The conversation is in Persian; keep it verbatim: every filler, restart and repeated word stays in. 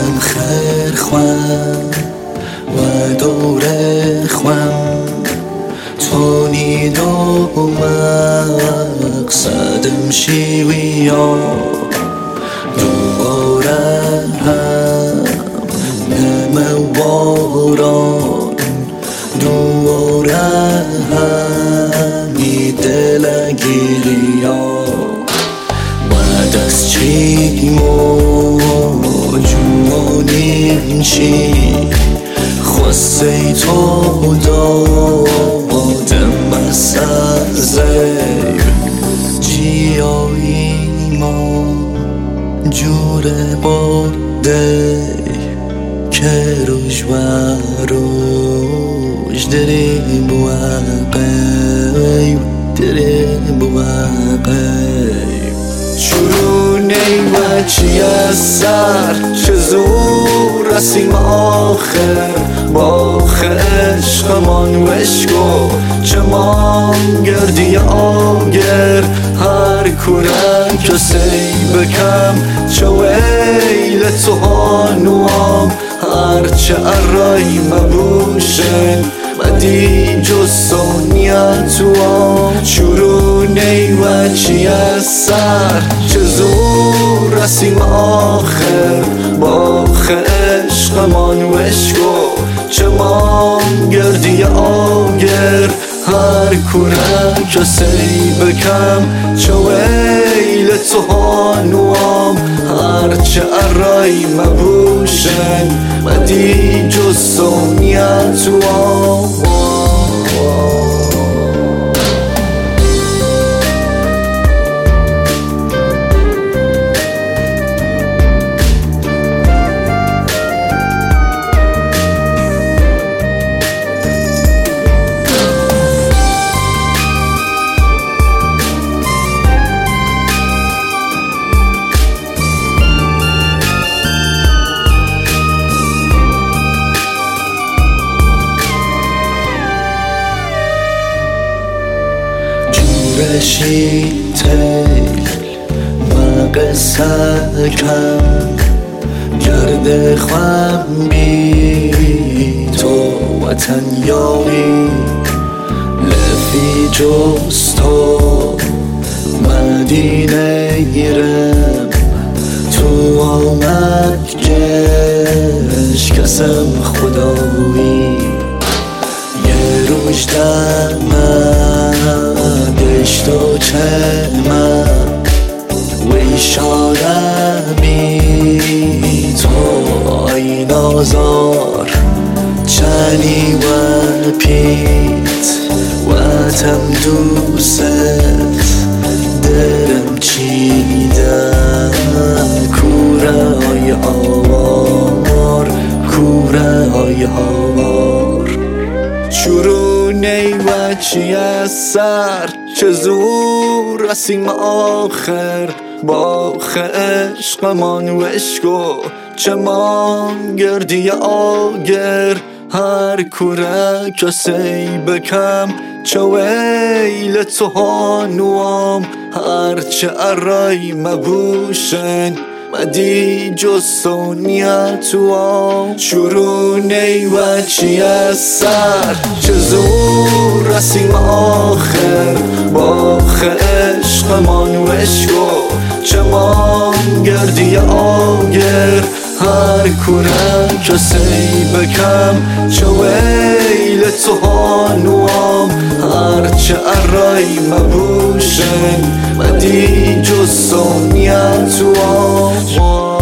دم خیر خوام و دوره خوام تونی دو مقصدم شیوی ها دوباره هم نمواران دوباره همی دلگیری ها و دست چیم و جوانیم چی خواسته تو دادم از زیر جیایی ما جور باده که روش و روش دریم و قیب دریم و قیب چرونه و چی از سر چه زور رسیم آخر باخ عشقمان وشکو چه مان گردی آگر هر کورن کسی بکم چه ویل تو هانوام هر چه ارای مبوشن بدی جز سونیتوام چرونه و چی از سر چه زور رسیم آخر باخ عشقمان وشکو چه مان گردی آگر هر کورن کسی بکم چه ویل تو هانوام هر چه ارای مبوشن بدی جز سونیتوام رشی تیل و قصه کم گرد خوام بی تو وطن یاری لفی جز تو مدینه گیرم تو آمد کش کسم خدایی یه روش دمدش تو چمه وی شادمی تو آی نازار چنی و پیت و تم دوست درم چیدم کوره های هوار کوره های هوار چرونه و چی از سر چه زور رسیم آخر باخ عشقمان وشکو چه مان گردی آگر هر کوره کسی بکم چه ویل تو هانوام هر چه ارای مبوشن بدی جز سونیتوام چرونه و چی از سر چه زور رسیم آخر باخ عشقمان وشکو چه مان گردی آگر هر کوره کسی بکم چه ویل تو هانوام هر چه ارای مبوشن بدی جز سونیتوام